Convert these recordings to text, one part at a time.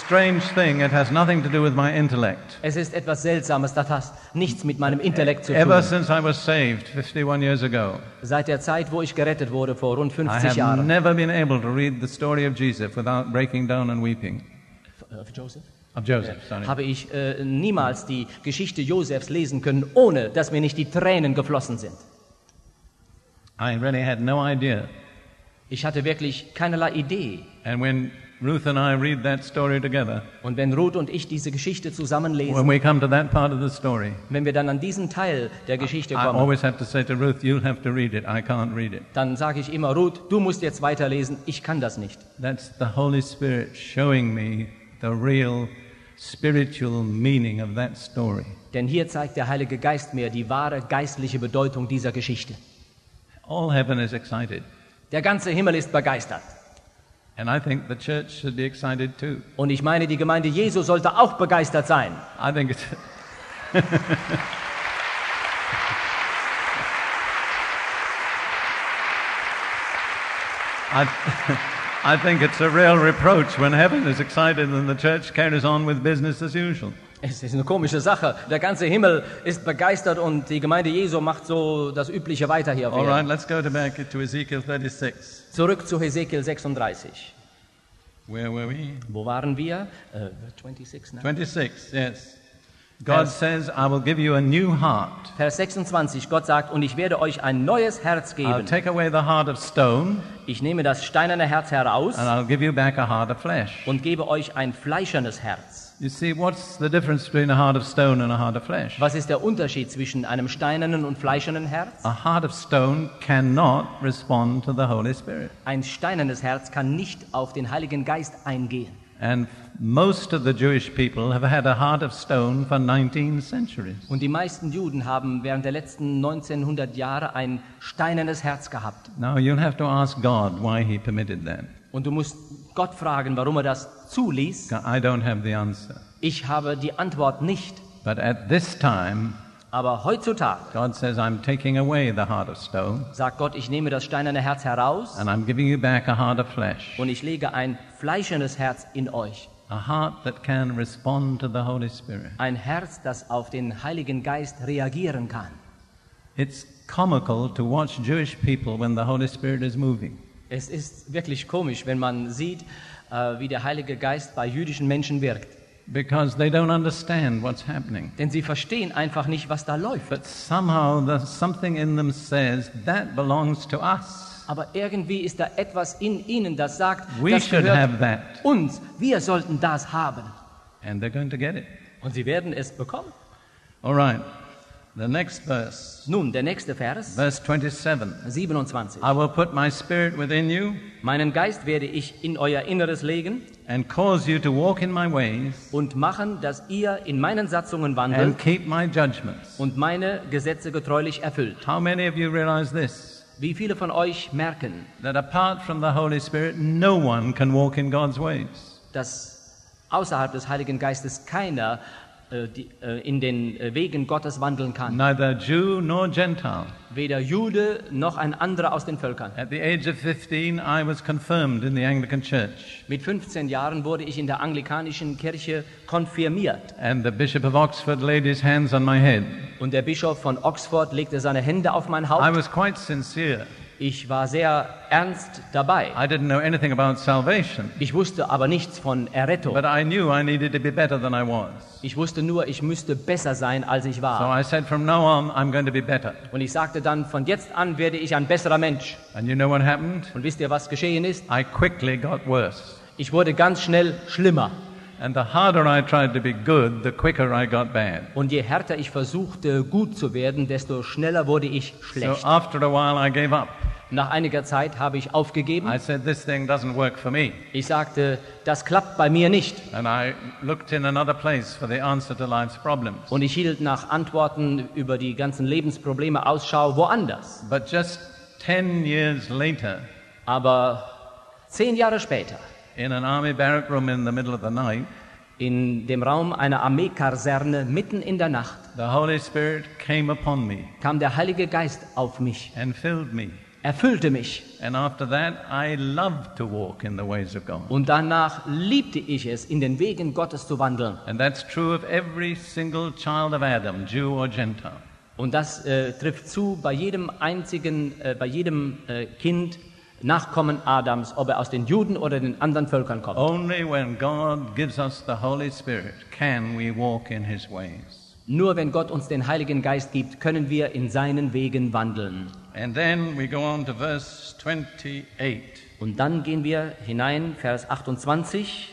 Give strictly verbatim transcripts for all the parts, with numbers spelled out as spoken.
strange thing. It has nothing to do with my intellect. Es ist etwas Seltsames, das hat nichts mit meinem Intellekt zu Ever tun. since I was saved fifty-one years ago, Seit der Zeit, wo ich gerettet wurde, vor rund I fünfzig have Jahren. never been able to read the story of Jesus without breaking down and weeping. Of Joseph? Of Joseph, sorry. Habe ich äh, niemals die Geschichte Josefs lesen können, ohne dass mir nicht die Tränen geflossen sind. I really had no idea. Ich hatte wirklich keinerlei Idee. And when Ruth and I read that story together, Und wenn Ruth und ich diese Geschichte zusammen when lesen, we come to that part of the story, wenn wir dann an diesen Teil der Geschichte I kommen, always have to say to Ruth, you'll have to read it. I can't read it. dann sage ich immer, Ruth, du musst jetzt weiterlesen, ich kann das nicht. That's the Holy Spirit showing me the real spiritual meaning of that story. Denn hier zeigt der Heilige Geist mir die wahre geistliche Bedeutung dieser Geschichte. All heaven is excited. Der ganze Himmel ist begeistert. And I think the church should be excited too. Und ich meine, die Gemeinde Jesu sollte auch begeistert sein. I think it's I, I think it's a real reproach when heaven is excited and the church carries on with business as usual. Es ist eine komische Sache. Der ganze Himmel ist begeistert und die Gemeinde Jesu macht so das Übliche weiter hier auf All right, Erden. let's go to back to Ezekiel thirty-six. Zurück zu Hesekiel sechsunddreißig. Where were we? Wo waren wir? Äh, sechsundzwanzig, ne? twenty-six, yes. God Vers- says, I will give you a new heart. Vers sechsundzwanzig. Gott sagt, und ich werde euch ein neues Herz I'll geben. take away the heart of stone Ich nehme das steinerne Herz heraus and I'll give you back a heart of flesh. und gebe euch ein fleischernes Herz. You see, what's the difference between a heart of stone and a heart of flesh? Was ist der Unterschied zwischen einem steinernen und fleischernen Herz? A heart of stone cannot respond to the Holy Spirit. Ein steinernes Herz kann nicht auf den Heiligen Geist eingehen. And most of the Jewish people have had a heart of stone for nineteen centuries. Und die meisten Juden haben während der letzten neunzehnhundert Jahre ein steinernes Herz gehabt. Now you'll have to ask God why he permitted that. Und du musst Gott fragen, warum er das zuließ. I don't have the answer. Ich habe die Antwort nicht. But at this time, Aber heutzutage God says, I'm taking away the heart of stone sagt Gott, ich nehme das steinerne Herz heraus and I'm giving you back a heart of flesh. und ich lege ein fleischernes Herz in euch. A heart that can respond to the Holy Spirit. Ein Herz, das auf den Heiligen Geist reagieren kann. It's comical to watch Jewish people when the Holy Spirit is moving. Es ist wirklich komisch, wenn man sieht, äh, wie der Heilige Geist bei jüdischen Menschen wirkt. Because they don't understand what's happening. Denn sie verstehen einfach nicht, was da läuft. But somehow there's something in them says, that belongs to us. Aber irgendwie ist da etwas in ihnen, das sagt, We das should gehört have that. uns. Wir sollten das haben. And they're going to get it. Und sie werden es bekommen. All right. The next verse, Nun, der nächste Vers, verse twenty-seven. siebenundzwanzig. I will put my spirit within you Meinen Geist werde ich in euer Inneres legen and cause you to walk in my ways und machen, dass ihr in meinen Satzungen wandelt and keep my judgments. und meine Gesetze getreulich erfüllt. How many of you realize this? Wie viele von euch merken, That apart from the Holy Spirit, no one can walk in God's ways. dass außerhalb des Heiligen Geistes keiner äh, die, äh, in den äh, Wegen Gottes wandeln kann? Neither Jew nor Gentile. Weder Jude noch ein anderer aus den Völkern. At the age of fifteen, I was confirmed in the Anglican Church. Mit fünfzehn Jahren wurde ich in der anglikanischen Kirche konfirmiert. And the Bishop of Oxford laid his hands on my head. Und der Bischof von Oxford legte seine Hände auf mein I Haupt. was quite sincere. Ich war sehr ernst dabei. I didn't know anything about salvation, Ich wusste aber nichts von Errettung. but I knew I needed to be better than I was. Ich wusste nur, ich müsste besser sein, als ich So war. I said, from now on, I'm going to be better. Und ich sagte dann, von jetzt an werde ich ein besserer Mensch. And you know what happened? Und wisst ihr, was geschehen ist? I quickly got worse. Ich wurde ganz schnell schlimmer. And the harder I tried to be good, the quicker I got bad. Und je härter ich versuchte, gut zu werden, desto schneller wurde ich So schlecht. after a while, I gave up. Nach einiger Zeit habe ich aufgegeben. I said, this thing doesn't work for me. Ich sagte, das klappt bei mir nicht. And I looked in another place for the answer to life's problems. Und ich hielt nach Antworten über die ganzen Lebensprobleme Ausschau woanders. But just ten years later, Aber zehn Jahre später, in an army barrack room in the middle of the night, in dem Raum einer Armeekaserne mitten in der Nacht, the Holy Spirit came upon me kam der Heilige Geist auf mich and filled me. erfüllte mich. And after that, I loved to walk in the ways of God. Und danach liebte ich es, in den Wegen Gottes zu wandeln. And that's true of every single child of Adam, Jew or Gentile. Und das äh, trifft zu bei jedem einzigen, äh, bei jedem äh, Kind, Nachkommen Adams, ob er aus den Juden oder den anderen Völkern kommt. Only when God gives us the Holy Spirit can we walk in His ways. Nur wenn Gott uns den Heiligen Geist gibt, können wir in seinen Wegen wandeln. And then we go on to verse twenty-eight. Und dann gehen wir hinein, Vers achtundzwanzig.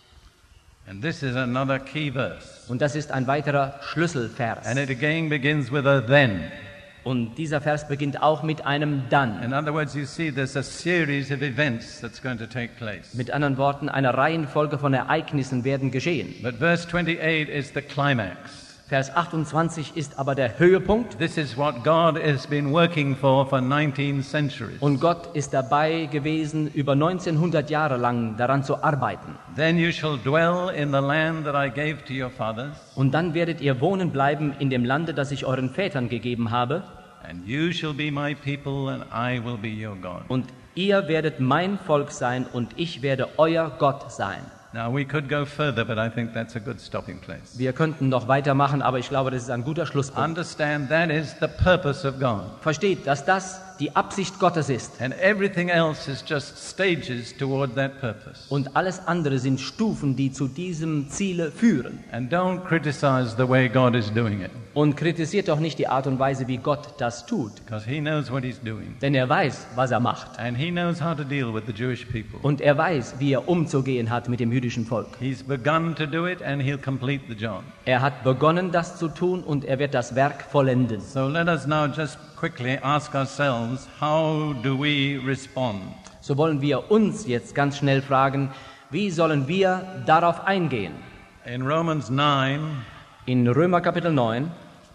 And this is another key verse. Und das ist ein weiterer Schlüsselvers. And it again begins with a then. Und dieser Vers beginnt auch mit einem Dann. In other words, you see there's a series of events that's going to take place. Mit anderen Worten, eine Reihenfolge von Ereignissen werden geschehen. But verse twenty-eight is the climax. Vers achtundzwanzig ist aber der Höhepunkt. This is what God has been working for for nineteen centuries. Und Gott ist dabei gewesen, über neunzehnhundert Jahre lang daran zu arbeiten. Then you shall dwell in the land that I gave to your fathers, Und dann werdet ihr wohnen bleiben in dem Lande, das ich euren Vätern gegeben habe. and you shall be my people, and I will be your God. Und ihr werdet mein Volk sein und ich werde euer Gott sein. Now we could go further, but I think that's a good stopping place. Wir könnten noch weitermachen, aber ich glaube, das ist ein guter Schlusspunkt. Understand that is the purpose of God. Versteht, dass das die Absicht Gottes ist. And everything else is just stages toward that purpose. Und alles andere sind Stufen, die zu diesem Ziele führen. And don't criticize the way God is doing it, Und kritisiert doch nicht die Art und Weise, wie Gott das tut. because He knows what He's doing. Denn er weiß, was er macht. And He knows how to deal with the Jewish people. Und er weiß, wie er umzugehen hat mit dem jüdischen Volk. He's begun to do it, and He'll complete the job. Er hat begonnen, das zu tun, und er wird das Werk vollenden. So let us now just quickly ask ourselves, how do we respond? So wollen wir uns jetzt ganz schnell fragen, wie sollen wir darauf eingehen? In Romans nine, In Römer Kapitel neun,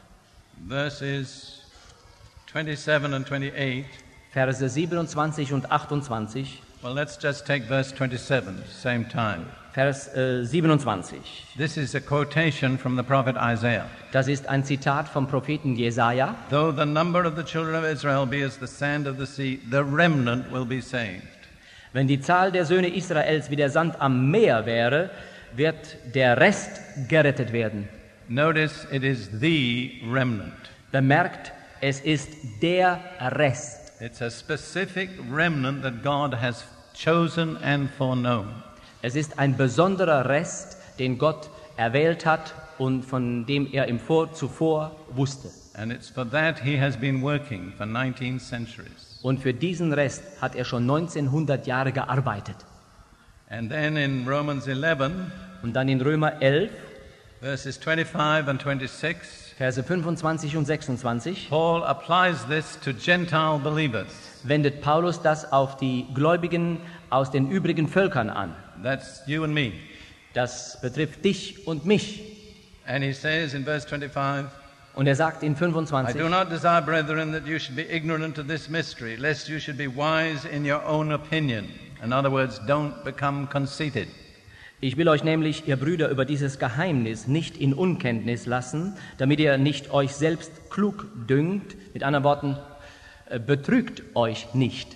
verses twenty-seven and twenty-eight, Verse siebenundzwanzig und achtundzwanzig, well, let's just take verse twenty-seven, same time. Vers äh, siebenundzwanzig. This is a quotation from the prophet Isaiah. Das ist ein Zitat vom Propheten Jesaja. Though the number of the children of Israel be as the sand of the sea, the remnant will be saved. Wenn die Zahl der Söhne Israels wie der Sand am Meer wäre, wird der Rest gerettet werden. Notice it is the remnant. Bemerkt, es ist der Rest. It's a specific remnant that God has chosen and foreknown. Es ist ein besonderer Rest, den Gott erwählt hat und von dem er im Vor zuvor wusste. And it's for that he has been working for nineteen centuries. Und für diesen Rest hat er schon neunzehnhundert Jahre gearbeitet. And then in Romans eleven, Und dann in Römer elf, verses twenty-five and twenty-six, Verse fünfundzwanzig und sechsundzwanzig, Paul applies this to Gentile believers. wendet Paulus das auf die Gläubigen aus den übrigen Völkern an. That's you and me. Das betrifft dich und mich. And he says in verse twenty-five, Und er sagt in I fünfundzwanzig, do not desire, brethren, that you should be ignorant of this mystery, lest you should be wise in your own opinion. In other words, don't become conceited. ich will euch nämlich, ihr Brüder, über dieses Geheimnis nicht in Unkenntnis lassen, damit ihr nicht euch selbst klug dünkt. Mit anderen Worten, äh, betrügt euch nicht.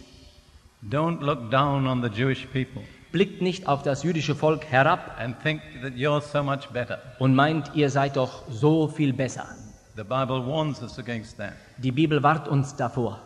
Don't look down on the Jewish people Blickt nicht auf das jüdische Volk herab and think that you're so much better. und meint, ihr seid doch so viel besser. The Bible warns us against that, Die Bibel warnt uns davor.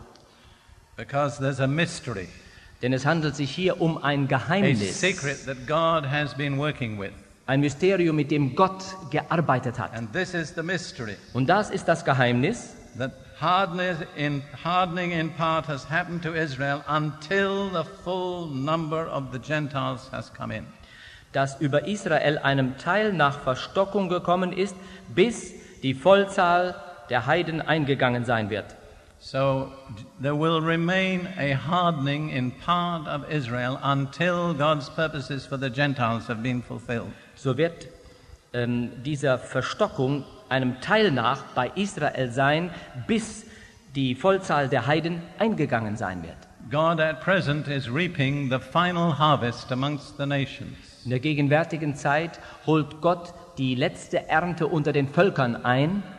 because there's a mystery, Denn es handelt sich hier um ein a Geheimnis, secret that God has been working with. ein Mysterium, mit dem Gott gearbeitet hat. And this is the mystery, Und das ist das Geheimnis, that hardness in, hardening in part has happened to Israel until the full number of the Gentiles has come in. dass über Israel einem Teil nach Verstockung gekommen ist, bis die Vollzahl der Heiden eingegangen sein wird. So there will remain a hardening in part of Israel until God's purposes for the Gentiles have been fulfilled. So wird ähm, dieser Verstockung einem Teil nach bei Israel sein, bis die Vollzahl der Heiden eingegangen sein wird. God at present is reaping the final harvest amongst the nations. In der gegenwärtigen Zeit holt Gott die letzte Ernte unter den Völkern ein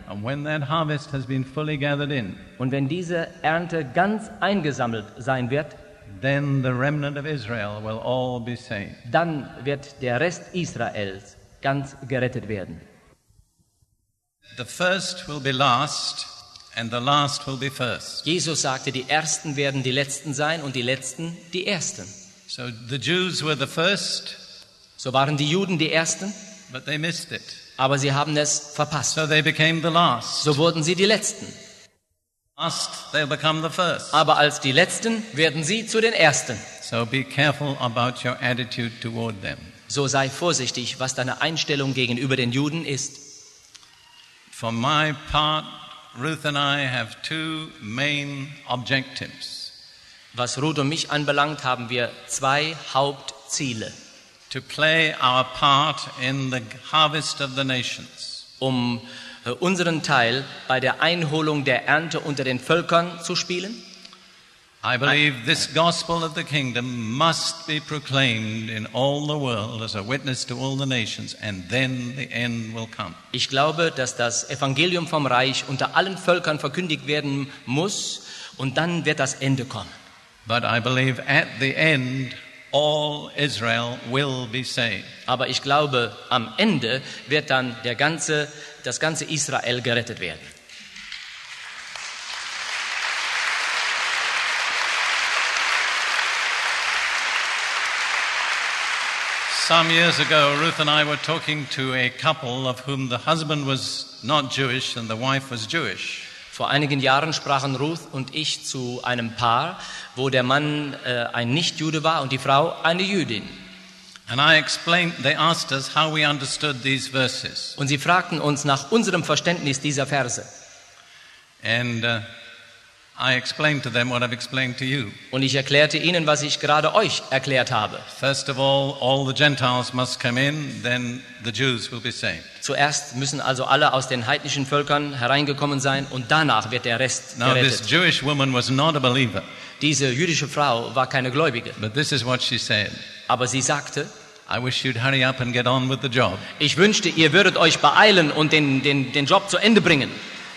And when that harvest has been fully gathered in, Und wenn diese Ernte ganz eingesammelt sein wird, then the remnant of Israel will all be saved. dann wird der Rest Israels ganz gerettet werden. The first will be last, and the last will be first. Jesus sagte, die Ersten werden die Letzten sein und die Letzten die Ersten. So the Jews were the first, So waren die Juden die Ersten, but they missed it. aber sie haben es verpasst. So they became the last. So wurden sie die Letzten. Last, they'll become the first. Aber als die Letzten werden sie zu den Ersten. So be careful about your attitude toward them. So sei vorsichtig, was deine Einstellung gegenüber den Juden ist. For my part, Ruth and I have two main objectives. Was Ruth und mich anbelangt, haben wir zwei Hauptziele. To play our part in the harvest of the nations. Um äh, unseren Teil bei der Einholung der Ernte unter den Völkern zu spielen. I believe this gospel of the kingdom must be proclaimed in all the world as a witness to all the nations, and then the end will come. Ich glaube, dass das Evangelium vom Reich unter allen Völkern verkündigt werden muss und dann wird das Ende kommen. But I believe at the end all Israel will be saved. Aber ich glaube, am Ende wird dann der ganze, das ganze Israel gerettet werden. Some years ago, Ruth and I were talking to a couple of whom the husband was not Jewish and the wife was Jewish. Vor einigen Jahren sprachen Ruth und ich zu einem Paar, wo der Mann äh, ein Nichtjude war und die Frau eine Jüdin. And I explained, they asked us how we understood these verses. Und sie fragten uns nach unserem Verständnis dieser Verse. And uh, I explained to them what I've explained to you. Und ich erklärte ihnen, was ich gerade euch erklärt habe. First of all, all the Gentiles must come in, then the Jews will be saved. Zuerst müssen also alle aus den heidnischen Völkern hereingekommen sein und danach wird der Rest Now, this gerettet. Jewish woman was not a believer, Diese jüdische Frau war keine Gläubige, but this is what she said. aber sie sagte, I wish you'd hurry up and get on with the job. ich wünschte, ihr würdet euch beeilen und den, den, den Job zu Ende bringen.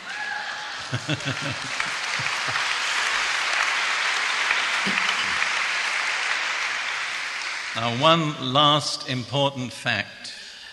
Now, one last important fact.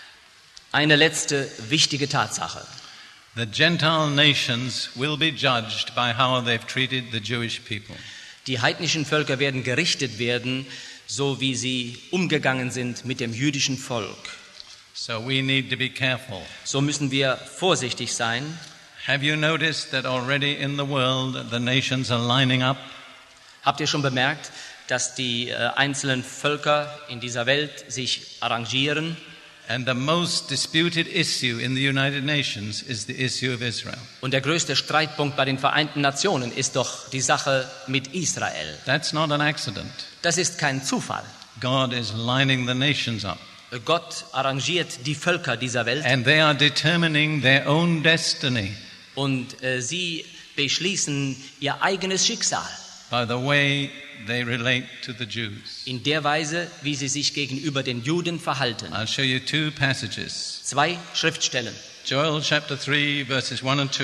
Eine letzte wichtige Tatsache. The Gentile nations will be judged by how they've treated the Jewish people. Die heidnischen Völker werden gerichtet werden, so wie sie umgegangen sind mit dem jüdischen Volk. So we need to be careful. So müssen wir vorsichtig sein. Have you noticed that already in the world the nations are lining up? Habt ihr schon bemerkt, dass die äh, einzelnen Völker in dieser Welt sich arrangieren? And the most disputed issue in the United Nations is the issue of Israel. Und der größte Streitpunkt bei den Vereinten Nationen ist doch die Sache mit Israel. That's not an accident. Das ist kein Zufall. God is lining the nations up. Gott arrangiert die Völker dieser Welt And they are determining their own destiny und äh, sie beschließen ihr eigenes Schicksal by the way they relate to the Jews. in der Weise, wie sie sich gegenüber den Juden verhalten. I'll show you two passages. Zwei Schriftstellen. Joel chapter three, verses one and two.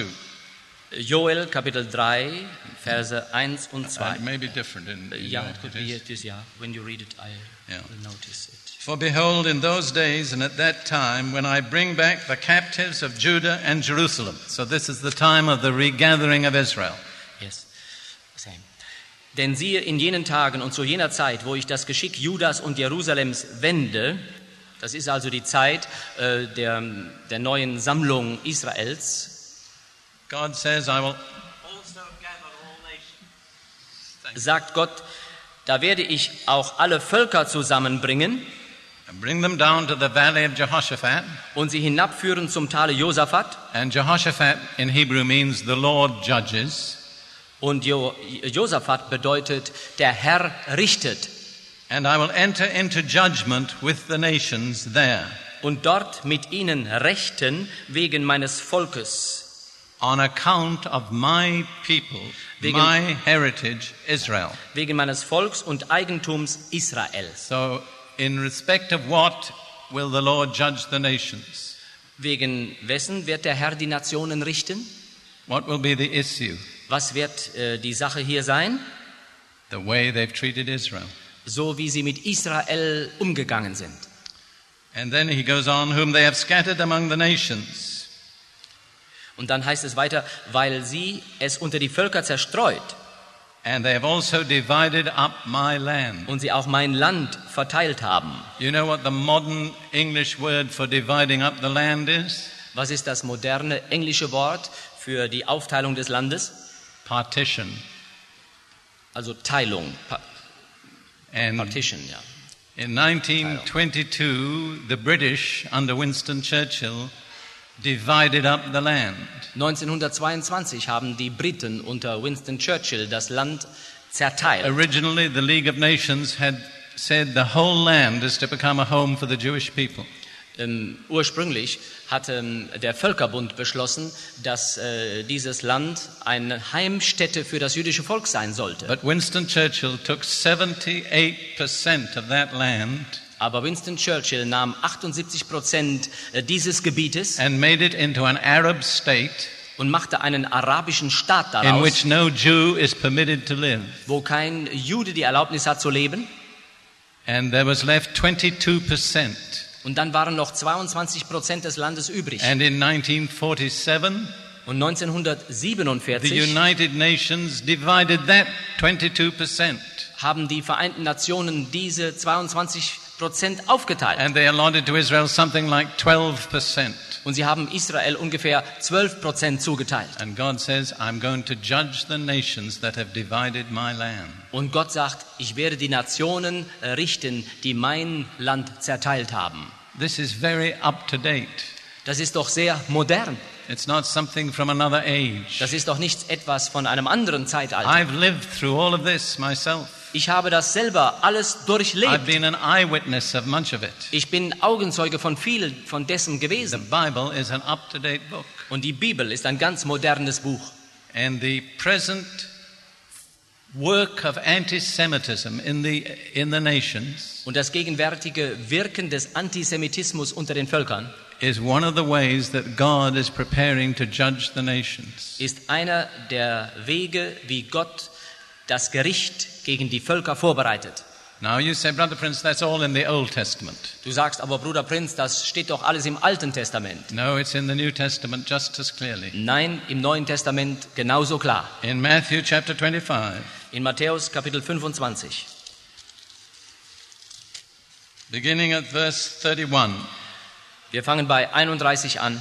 Joel Kapitel drei, Verse eins und Uh, zwei. it may be different in, in Ja, your- it could it be is. it is, yeah. When you read it, I Yeah. will notice it. For behold, in those days and at that time, when I bring back the captives of Judah and Jerusalem. So this is the time of the regathering of Israel. Yes, same. Denn siehe, in jenen Tagen und zu jener Zeit, wo ich das Geschick Judas und Jerusalems wende, das ist also die Zeit äh, der, der neuen Sammlung Israels, God says, I will also gather all nations. sagt Gott, da werde ich auch alle Völker zusammenbringen And bring them down to the valley of Jehoshaphat. und sie hinabführen zum Tale Josaphat. And Jehoshaphat in Hebrew means the Lord judges. Und jo Josaphat bedeutet, der Herr richtet. And I will enter into judgment with the nations there Und dort mit ihnen rechten wegen meines Volkes, on account of my people, Wegen- my heritage, Israel. wegen meines Volks und Eigentums Israels. So in respect of what will the Lord judge the nations? Wegen wessen wird der Herr die Nationen richten? What will be the issue? Was wird äh, die Sache hier sein? The way they've treated Israel. So wie sie mit Israel umgegangen sind. And then he goes on, whom they have scattered among the nations. Und dann heißt es weiter, weil sie es unter die Völker zerstreut. And they have also divided up my land. Und sie auch mein Land verteilt haben. You know what the modern English word for dividing up the land is? Was ist das moderne englische Wort für die Aufteilung des Landes? Partition. Also Teilung. Pa- And Partition, ja. in nineteen twenty-two, the British, under Winston Churchill, divided up the land. neunzehnhundertzweiundzwanzig haben die Briten unter Winston Churchill das Land zerteilt. Originally, the League of Nations had said the whole land is to become a home for the Jewish people. Ähm, ursprünglich hatte ähm, der Völkerbund beschlossen, dass äh, dieses Land eine Heimstätte für das jüdische Volk sein sollte. But Winston Churchill took seventy-eight percent of that land Aber Winston Churchill nahm achtundsiebzig Prozent äh, dieses Gebietes and made it into an Arab state und machte einen arabischen Staat in daraus, which no Jew is permitted to live. wo kein Jude die Erlaubnis hat zu leben. And there was left twenty-two percent. Und dann waren noch zweiundzwanzig Prozent des Landes übrig. And in nineteen forty-seven, Und the neunzehnhundertsiebenundvierzig United Nations divided that twenty-two percent. haben die Vereinten Nationen diese zweiundzwanzig Prozent aufgeteilt. And they allotted to Israel something like twelve percent. Und sie haben Israel ungefähr zwölf Prozent zugeteilt. And God says, I'm going to judge the nations that have divided my land. Und Gott sagt, ich werde die Nationen äh, richten, die mein Land zerteilt haben. This is very up to date. Das ist doch sehr modern. It's not something from another age. Das ist doch nicht etwas von einem anderen Zeitalter. I've lived through all of this myself. Ich habe das selber alles I've durchlebt. been an eyewitness of much of it. Ich bin Augenzeuge von vielen von dessen The gewesen. Bible is an up-to-date book. Und die Bibel ist ein ganz modernes Buch. And the present work of anti-Semitism in the, in the nations Und das gegenwärtige Wirken des Antisemitismus unter den Völkern is one of the ways that God is preparing to judge the nations. ist einer der Wege, wie Gott das Gericht gegen die Völker vorbereitet. Now you say, Brother Prince, that's all in the Old Testament. Du sagst aber, Bruder Prinz, das steht doch alles im Alten Testament. No, it's in the New Testament just as clearly. Nein, im Neuen Testament genauso klar. In Matthew chapter twenty-five, In Matthäus Kapitel fünfundzwanzig, beginning at verse thirty-one. wir fangen bei einunddreißig an.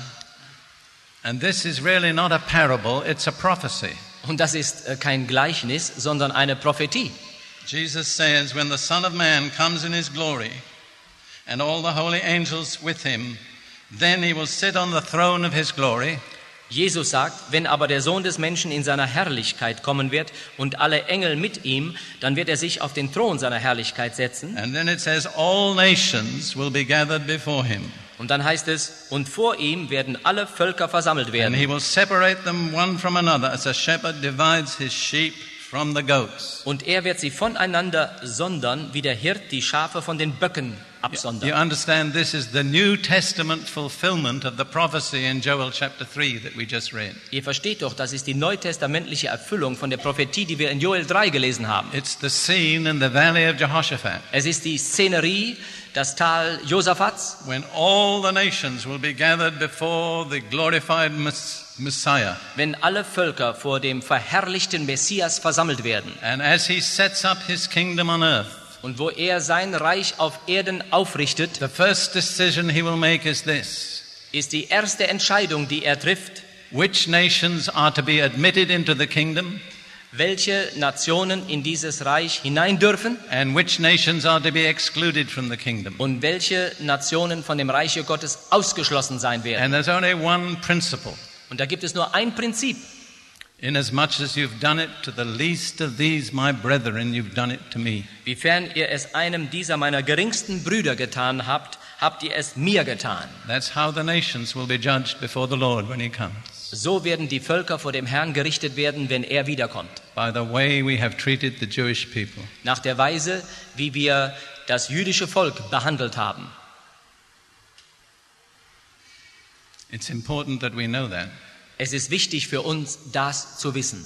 And this is really not a parable, it's a prophecy. Und das ist äh, kein Gleichnis, sondern eine Prophetie. Jesus says, when the Son of Man comes in his glory, and all the holy angels with him, then he will sit on the throne of his glory. Jesus sagt, wenn aber der Sohn des Menschen in seiner Herrlichkeit kommen wird und alle Engel mit ihm, dann wird er sich auf den Thron seiner Herrlichkeit setzen. And then it says, all nations will be gathered before him. Und dann heißt es, und vor ihm werden alle Völker versammelt And werden. he will separate them one from another, as a shepherd divides his sheep from the goats. Und er wird sie voneinander sondern, wie der Hirt die Schafe von den Böcken You absondern. understand this is the New Testament fulfillment of the prophecy in Joel chapter three that we just read. Ihr versteht doch, das ist die neutestamentliche Erfüllung von der Prophetie, die wir in Joel drei gelesen haben. It's the scene in the valley of Jehoshaphat Es ist die Szenerie, das Tal Josaphat's, when all the nations will be gathered before the glorified Mess- Messiah. wenn alle Völker vor dem verherrlichten Messias versammelt werden. And as he sets up his kingdom on earth, Und wo er sein Reich auf Erden aufrichtet, the first decision he will make is this: ist die erste Entscheidung, die er trifft, which nations are to be admitted into the kingdom, welche Nationen in dieses Reich hinein dürfen and which nations are to be excluded from the kingdom. und welche Nationen von dem Reiche Gottes ausgeschlossen sein werden. And there's only one principle. Und da gibt es nur ein Prinzip. Inasmuch as you've done it to the least of these, my brethren, you've done it to me. Wiefern ihr es einem dieser meiner geringsten Brüder getan habt, habt ihr es mir getan. That's how the nations will be judged before the Lord when he comes. So werden die Völker vor dem Herrn gerichtet werden, wenn er wiederkommt. By the way we have treated the Jewish people. Nach der Weise, wie wir das jüdische Volk behandelt haben. It's important that we know that. Es ist wichtig für uns, das zu wissen.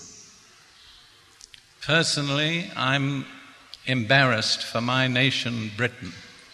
Personally, I'm embarrassed for my nation, Britain.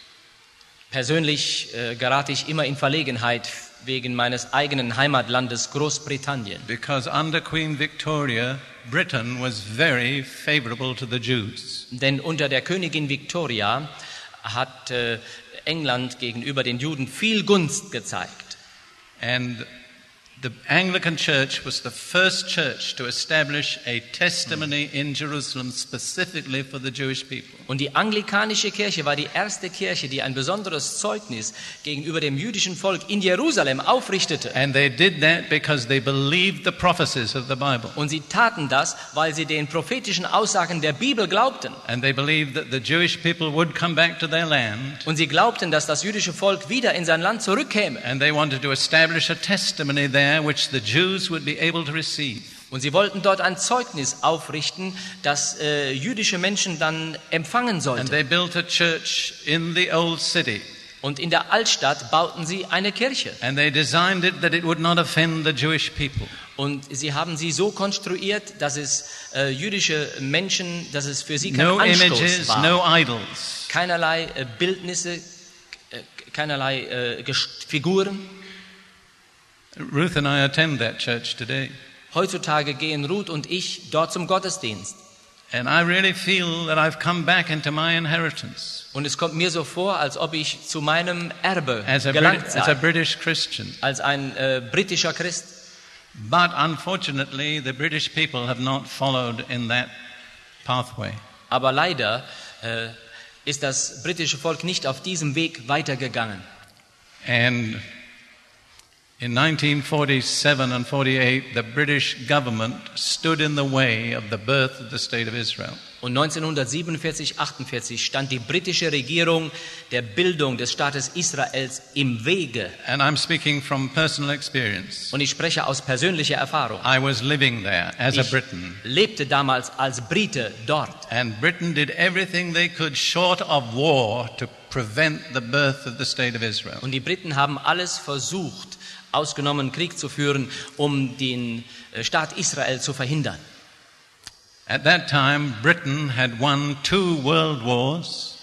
Persönlich äh, gerate ich immer in Verlegenheit wegen meines eigenen Heimatlandes Großbritannien. Because under Queen Victoria, Britain was very favorable to the Jews. Denn unter der Königin Victoria hat äh, England gegenüber den Juden viel Gunst gezeigt. And the Anglican Church was the first church to establish a testimony in Jerusalem specifically for the Jewish people. Und die anglikanische Kirche war die erste Kirche, die ein besonderes Zeugnis gegenüber dem jüdischen Volk in Jerusalem aufrichtete. And they did that because they believed the prophecies of the Bible. Und sie taten das, weil sie den prophetischen Aussagen der Bibel glaubten. And they believed that the Jewish people would come back to their land. Und sie glaubten, dass das jüdische Volk wieder in sein Land zurückkäme. And they wanted to establish a testimony there which the Jews would be able to receive. Und sie wollten dort ein Zeugnis aufrichten, das äh, jüdische Menschen dann empfangen And sollten. they built a church in the old city. Und in der Altstadt bauten sie eine Kirche. And they designed it that it would not offend the Jewish people. Und sie haben sie so konstruiert, dass es äh, jüdische Menschen, dass es für sie kein No Anstoß images, war. no idols. Keinerlei äh, Bildnisse, äh, keinerlei äh, Gest- Figuren. Ruth and I attend that church today. Heutzutage gehen Ruth und ich dort zum Gottesdienst. And I really feel that I've come back into my inheritance Und es kommt mir so vor, als ob ich zu meinem Erbe as a, Brit- gelangt as a sei, British Christian. als ein äh, britischer Christ. But unfortunately, the British people have not followed in that pathway. Aber leider äh, ist das britische Volk nicht auf diesem Weg weitergegangen. And in nineteen forty-seven and forty-eight, the British government stood in the way of the birth of the state of Israel. Und neunzehnhundertsiebenundvierzig, achtundvierzig stand die britische Regierung der Bildung des Staates Israels im Wege. And I'm speaking from personal experience. Und ich spreche aus persönlicher Erfahrung. I was living there as a Ich Briton. lebte damals als Brite dort. And Britain did everything they could short of war to prevent the birth of the state of Israel. Und die Briten haben alles versucht, ausgenommen Krieg zu führen, um den äh, Staat Israel zu verhindern. At that time, Britain had won two world wars.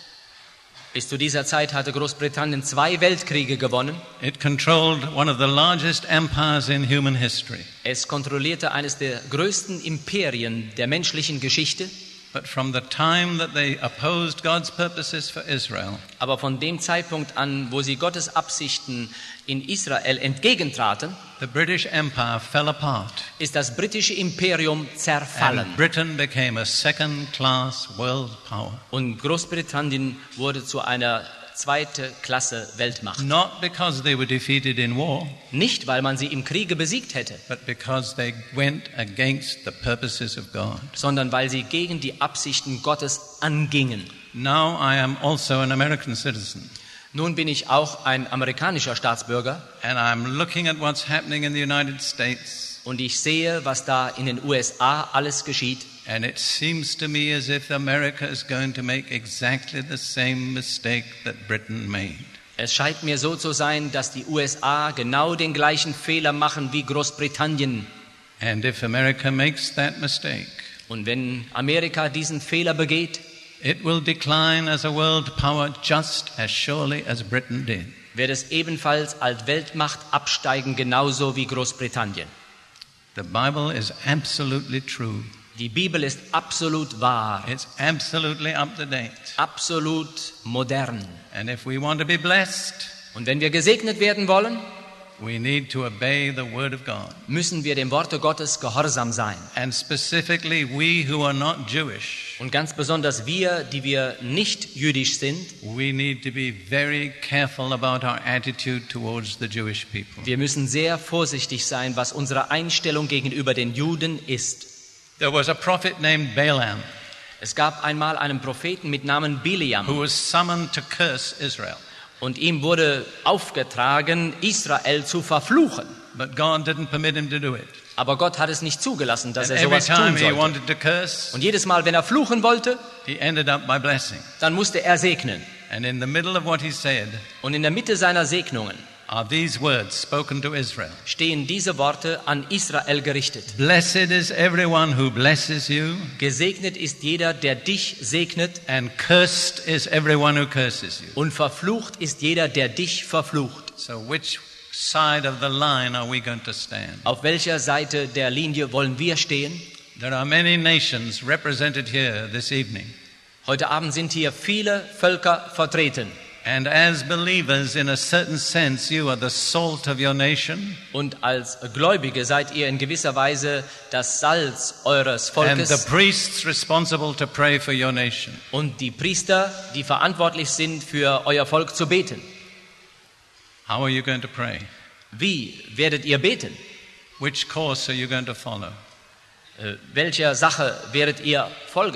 Bis zu dieser Zeit hatte Großbritannien zwei Weltkriege gewonnen. It controlled one of the largest empires in human history. Es kontrollierte eines der größten Imperien der menschlichen Geschichte. But from the time that they opposed God's purposes for Israel, Aber von dem Zeitpunkt an, wo sie Gottes Absichten in Israel entgegentraten, the British Empire fell apart. ist das britische Imperium zerfallen. And Britain became a second-class world power. Und Großbritannien wurde zu einer zweite Klasse Weltmacht. Not because they were defeated in war, Nicht, weil man sie im Kriege besiegt hätte, but because they went against the purposes of God. sondern weil sie gegen die Absichten Gottes angingen. Now I am also an American citizen, Nun bin ich auch ein amerikanischer Staatsbürger and I'm looking at what's happening in the United States, und ich sehe, was da in den U S A alles geschieht. and it seems to me as if America is going to make exactly the same mistake that Britain made. Es scheint mir so zu sein, dass die U S A genau den gleichen Fehler machen wie Großbritannien. And if America makes that mistake, Und wenn Amerika diesen Fehler begeht, it will decline as a world power just as surely as Britain did. wird es ebenfalls als Weltmacht absteigen, genauso wie Großbritannien. The Bible is absolutely true. Die Bibel ist absolut wahr, It's absolutely up to date. absolut modern. And if we want to be blessed, Und wenn wir gesegnet werden wollen, we need to obey the word of God. müssen wir dem Worte Gottes gehorsam sein. And specifically, we who are not Jewish, Und ganz besonders wir, die wir nicht jüdisch sind, we need to be very careful about our attitude towards the Jewish people. wir müssen sehr vorsichtig sein, was unsere Einstellung gegenüber den Juden ist. There was a prophet named Balaam Es gab einmal einen Propheten mit Namen who Biliam was summoned to curse Israel. und ihm wurde aufgetragen, Israel zu verfluchen. But God didn't permit him to do it. Aber Gott hat es nicht zugelassen, dass And er every sowas tun time he sollte. wanted to curse, Und jedes Mal, wenn er fluchen wollte, he ended up by blessing. dann musste er segnen. And in the middle of what he said, Und in der Mitte seiner Segnungen are these words spoken to Israel. stehen diese Worte an Israel gerichtet. Blessed is everyone who blesses you, Gesegnet ist jeder, der dich segnet, and cursed is everyone who curses you. und verflucht ist jeder, der dich verflucht. So which side of the line are we going to stand? Auf welcher Seite der Linie wollen wir stehen? There are many nations represented here this evening. Heute Abend sind hier viele Völker vertreten. And as believers, in a certain sense, you are the salt of your nation. Und als Gläubige seid ihr in gewisser Weise das Salz eures And the Volkes priests responsible to pray for your nation. und die Priester, die verantwortlich sind, für euer Volk zu beten. How are you going to pray? Wie werdet ihr beten? Which course are you going to follow? Äh, welcher Sache werdet ihr folgen?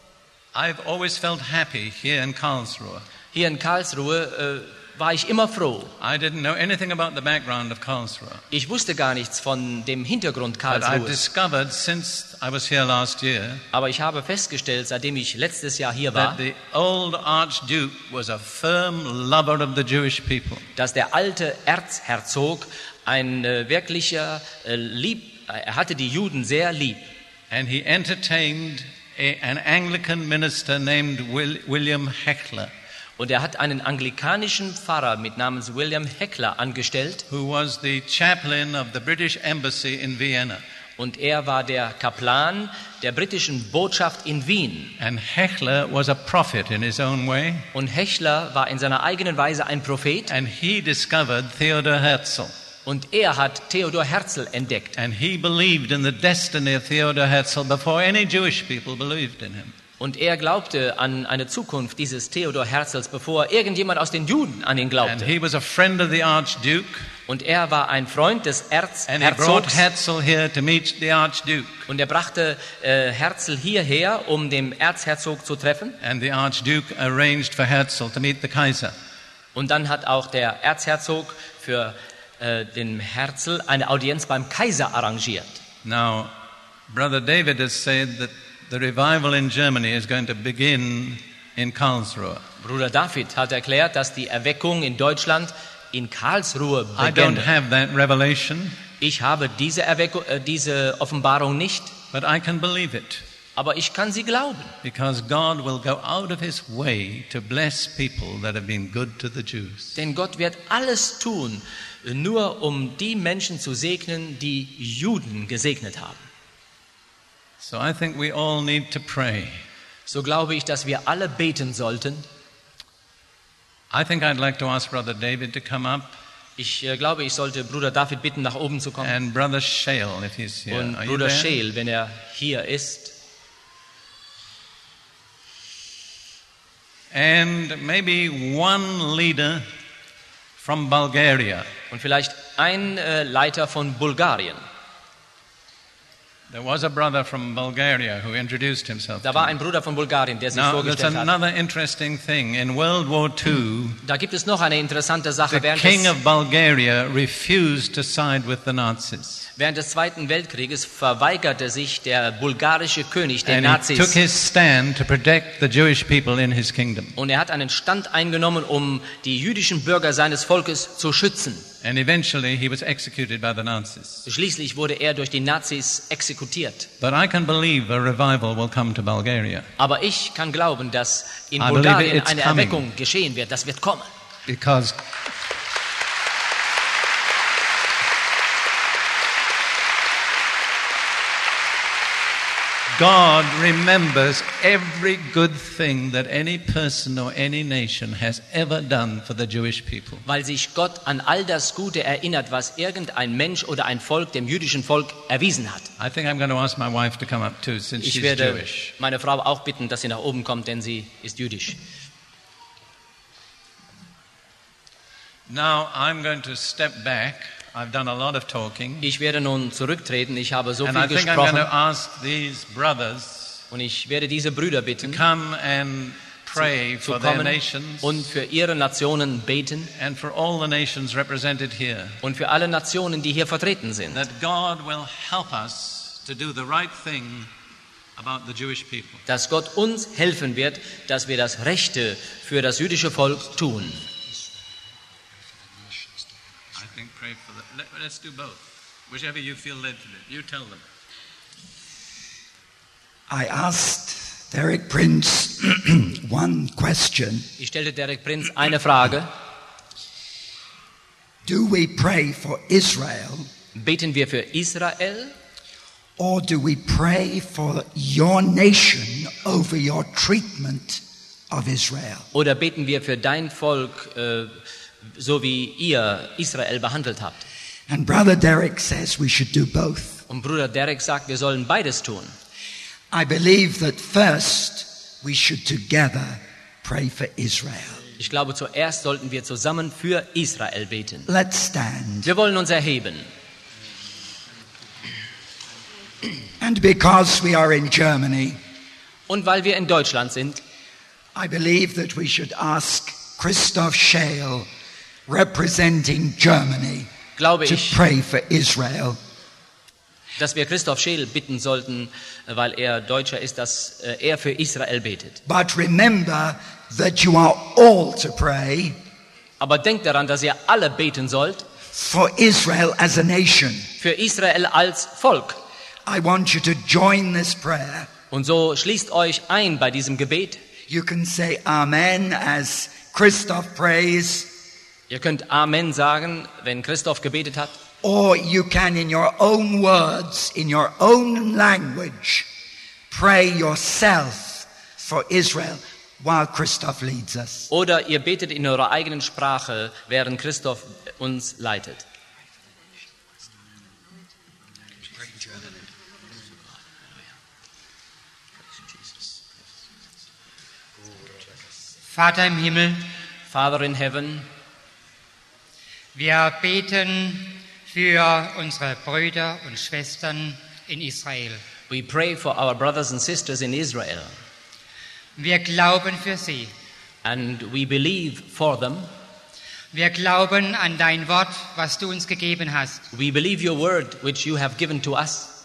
I've always felt happy here in Karlsruhe. Hier in Karlsruhe äh, war ich immer froh. I didn't know anything about the background of Karlsruhe. Ich wusste gar nichts von dem Hintergrund But I've Karlsruhes. discovered since I was here last year Aber ich habe festgestellt, seitdem ich letztes Jahr hier war, that the old Archduke was a firm lover of the Jewish people. dass der alte Erzherzog ein äh, wirklicher äh, Lieb, er hatte die Juden sehr lieb. And he entertained a, an Anglican minister named Will, William Heckler, Und er hat einen anglikanischen Pfarrer mit namens William Heckler angestellt. who was the chaplain of the British Embassy in Vienna. Und er war der Kaplan der britischen Botschaft in Wien. And Heckler was a prophet in his own way. Und Hechler war in seiner eigenen Weise ein Prophet. And he discovered Theodor Herzl. Und er hat Theodor Herzl entdeckt. And he believed in the destiny of Theodor Herzl before any Jewish people believed in him. Und er glaubte an eine Zukunft dieses Theodor Herzls, bevor irgendjemand aus den Juden an ihn And glaubte. he was a friend of the Archduke. Und er war ein Freund des And he brought Erzherzogs. Herzl here to meet the Archduke. Und er brachte äh, Herzl hierher, um den Erzherzog zu treffen. And the Archduke arranged for Herzl to meet the Kaiser. Und dann hat auch der Erzherzog für äh, den Herzl eine Audienz beim Kaiser arrangiert. Now, Brother David has said that the revival in Germany is going to begin in Karlsruhe. Bruder David hat erklärt, dass die Erweckung in Deutschland in Karlsruhe I don't beginnt. have that revelation, Ich habe diese, Erweckung, äh, diese Offenbarung nicht, but I can believe it aber ich kann sie glauben. because God will go out of his way to bless people that have been good to the Jews. Denn Gott wird alles tun, nur um die Menschen zu segnen, die Juden gesegnet haben. So I think we all need to pray. So glaube ich, dass wir alle beten sollten. I think I'd like to ask Brother David to come up Ich äh, glaube, ich sollte Bruder David bitten, nach oben zu kommen. and Brother Shale if he's here. Und Are you Bruder there? Scheel, wenn er hier ist. And maybe one leader from Bulgaria. Und vielleicht ein äh, Leiter von Bulgarien. There was a brother from Bulgaria who introduced himself. Da to war me. ein Bruder von Bulgarien, der sich Now, there's vorgestellt hat. another interesting thing. In World War Two, Da gibt es noch eine interessante Sache. the Während king des, of Bulgaria refused to side with the Nazis. während des Zweiten Weltkrieges verweigerte sich der bulgarische König den And he took Nazis. his stand to protect the Jewish people in his kingdom. Und er hat einen Stand eingenommen, um die jüdischen Bürger seines Volkes zu schützen. And eventually he was executed by the Nazis. Schließlich wurde er durch die Nazis exekutiert. But I can believe a revival will come to Bulgaria Aber ich kann glauben, dass in I believe Bulgarien it's eine coming. Erweckung geschehen wird. Das wird kommen. because God remembers every good thing that any person or any nation has ever done for the Jewish people. Weil sich Gott an all das Gute erinnert, was irgendein Mensch oder ein Volk dem jüdischen Volk erwiesen hat. I think I'm going to ask my wife to come up too, since Ich she's werde Jewish. meine Frau auch bitten, dass sie nach oben kommt, denn sie ist jüdisch. Now I'm going to step back. I've done a lot of talking. Ich werde nun zurücktreten. Ich habe so And I viel think I'm going gesprochen to ask these brothers und ich werde diese Brüder to bitten, come and pray zu for their kommen nations und für ihre Nationen beten and for all the nations represented here, und für alle Nationen, die hier vertreten sind. that God will help us to do the right thing about the Jewish people. Dass Gott uns helfen wird, dass wir das Rechte für das jüdische Volk tun. think pray for the... Let, let's do both. Whichever you feel led to do. You tell them. I asked Derek Prince one question. Ich stellte Derek Prince eine Frage. Do we pray for Israel? Beten wir für Israel? Or do we pray for your nation over your treatment of Israel? Oder beten wir für dein Volk, äh, so wie ihr Israel behandelt habt? And Brother Derek says we should do both. Und Bruder Derek sagt, wir sollen beides tun. I believe that first we should together pray for Israel. Ich glaube, zuerst sollten wir zusammen für Israel beten. Let's stand. Wir wollen uns erheben. And because we are in Germany, Und weil wir in Deutschland sind, I believe that we should ask Christoph Scheel, representing Germany, glaube to ich, pray for Israel. dass wir Christoph Scheel bitten sollten, weil er Deutscher ist, dass äh, er für Israel betet. But remember that you are all to pray Aber denkt daran, dass ihr alle beten sollt for Israel as a nation. für Israel als Volk. I want you to join this prayer. Und so schließt euch ein bei diesem Gebet. You can say Amen as Christoph prays, Ihr könnt Amen sagen, wenn Christoph gebetet hat. or you can in your own words, in your own language, pray yourself for Israel while Christoph leads us. Oder ihr betet in eurer eigenen Sprache, während Christoph uns leitet. Vater im Himmel, Father in heaven, wir beten für unsere Brüder und Schwestern in Israel. we pray for our brothers and sisters in Israel. Wir glauben für sie. And we believe for them. Wir glauben an dein Wort, was du uns gegeben hast. We believe your word which you have given to us.